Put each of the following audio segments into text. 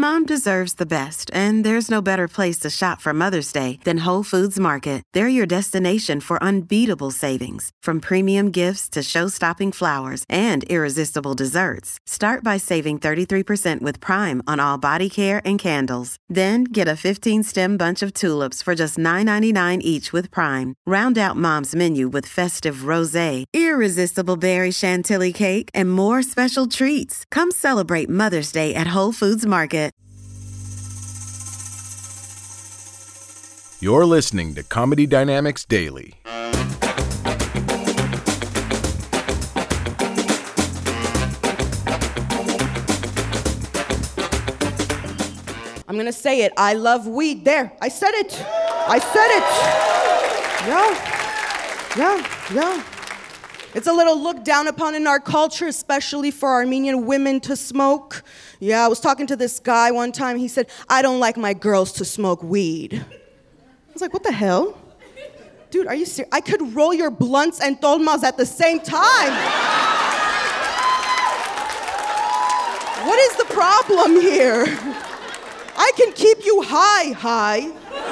Mom deserves the best, and there's no better place to shop for Mother's Day than Whole Foods Market. They're your destination for unbeatable savings, from premium gifts to show-stopping flowers and irresistible desserts. Start by saving 33% with Prime on all body care and candles. Then get a 15-stem bunch of tulips for just $9.99 each with Prime. Round out Mom's menu with festive rosé, irresistible berry chantilly cake, and more special treats. Come celebrate Mother's Day at Whole Foods Market. You're listening to Comedy Dynamics Daily. I'm going to say it. I love weed. There. I said it. Yeah. It's a little looked down upon in our culture, especially for Armenian women to smoke. Yeah, I was talking to this guy one time. He said, I don't like my girls to smoke weed. I was like, what the hell? Dude, are you serious? I could roll your blunts and tolmas at the same time. What is the problem here? I can keep you high.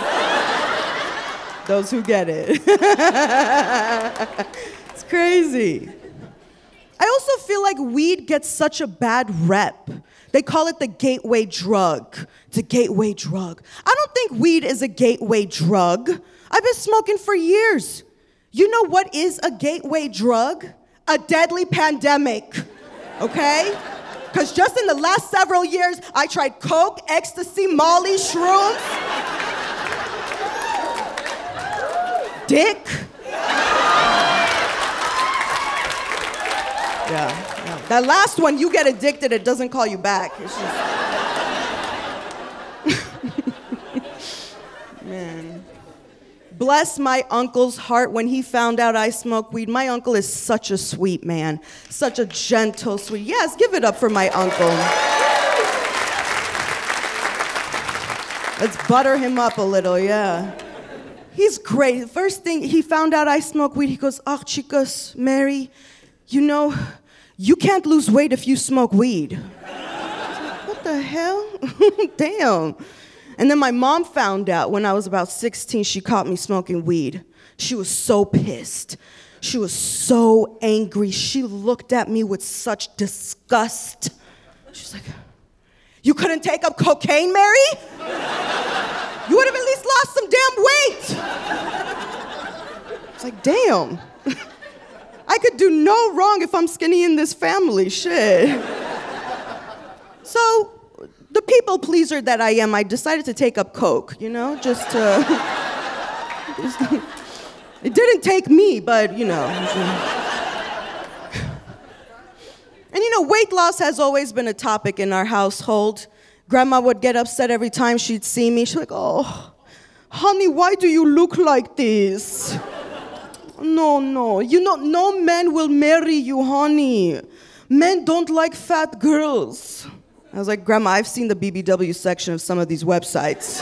Those who get it. It's crazy. I also feel like weed gets such a bad rep. They call it the gateway drug. It's a gateway drug. I don't think weed is a gateway drug. I've been smoking for years. You know what is a gateway drug? A deadly pandemic, okay? Because just in the last several years, I tried coke, ecstasy, Molly, shrooms, dick. Yeah. That last one, you get addicted, it doesn't call you back. It's just... Man. Bless my uncle's heart when he found out I smoke weed. My uncle is such a sweet man. Such a gentle, sweet... Yes, give it up for my uncle. Let's butter him up a little, yeah. He's great. The first thing he found out I smoke weed, he goes, "Ah, chicas, Mary, you know, you can't lose weight if you smoke weed." What the hell? Damn. And then my mom found out when I was about 16, she caught me smoking weed. She was so pissed. She was so angry. She looked at me with such disgust. She was like, "You couldn't take up cocaine, Mary? You would have at least lost some damn weight." It's like, damn. I could do no wrong if I'm skinny in this family, shit. So, the people pleaser that I am, I decided to take up coke, you know, just to... It didn't take me, but, you know. And you know, weight loss has always been a topic in our household. Grandma would get upset every time she'd see me. She'd be like, "Oh, honey, why do you look like this?" No. You know, no man will marry you, honey. Men don't like fat girls. I was like, "Grandma, I've seen the BBW section of some of these websites."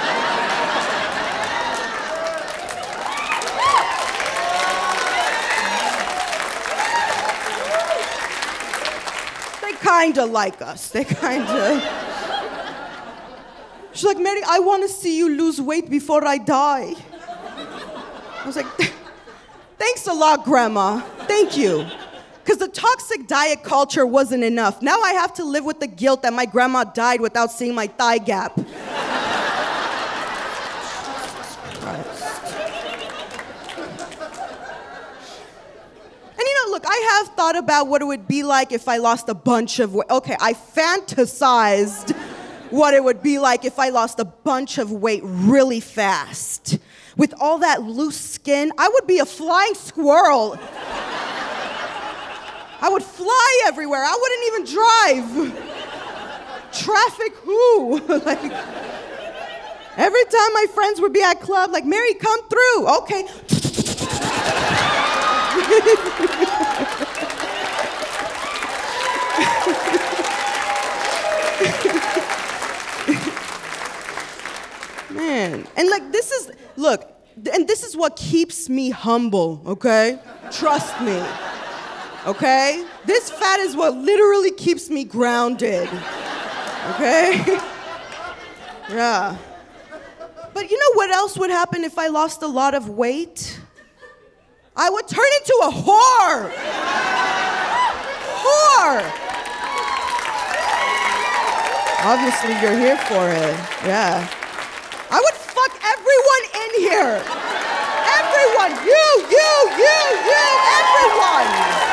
They kinda like us. She's like, "Mary, I want to see you lose weight before I die." I was like, "Thanks a lot, Grandma. Thank you." Because the toxic diet culture wasn't enough. Now I have to live with the guilt that my grandma died without seeing my thigh gap. Jesus Christ. And you know, look, I have thought about what it would be like if I lost a bunch of weight. Okay, I fantasized what it would be like if I lost a bunch of weight really fast. With all that loose skin, I would be a flying squirrel. I would fly everywhere. I wouldn't even drive. Traffic who? Like, every time my friends would be at club, like, "Mary, come through." Okay. Man, and like this is what keeps me humble, okay? Trust me, okay? This fat is what literally keeps me grounded, okay? Yeah. But you know what else would happen if I lost a lot of weight? I would turn into a whore. Whore. Obviously, you're here for it. Yeah. I would fuck everyone in here. Everyone. You, everyone.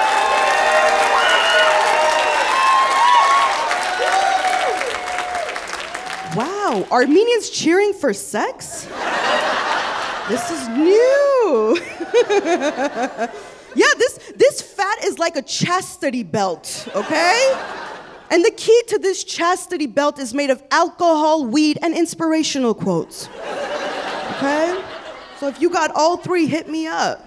Wow, Armenians cheering for sex? This is new. Yeah, this fat is like a chastity belt, okay? And the key to this chastity belt is made of alcohol, weed, and inspirational quotes. Okay? So if you got all three, hit me up.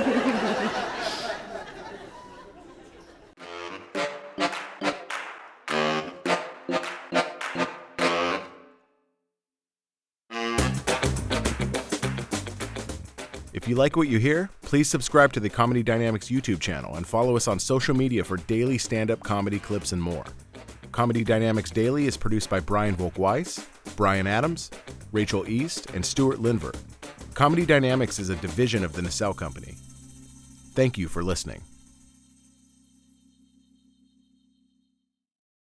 If you like what you hear, please subscribe to the Comedy Dynamics YouTube channel and follow us on social media for daily stand-up comedy clips and more. Comedy Dynamics Daily is produced by Brian Volk-Weiss, Brian Adams, Rachel East, and Stuart Lindver. Comedy Dynamics is a division of the Nacelle Company. Thank you for listening.